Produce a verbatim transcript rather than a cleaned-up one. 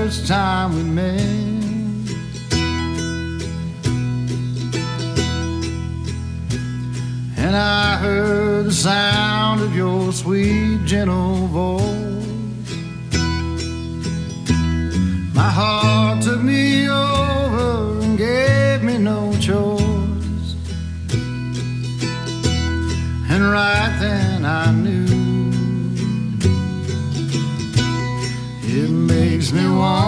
first time we met. And I heard the sound of your sweet, gentle voice. My heart took me over and gave me no choice. And right then I knew it makes me want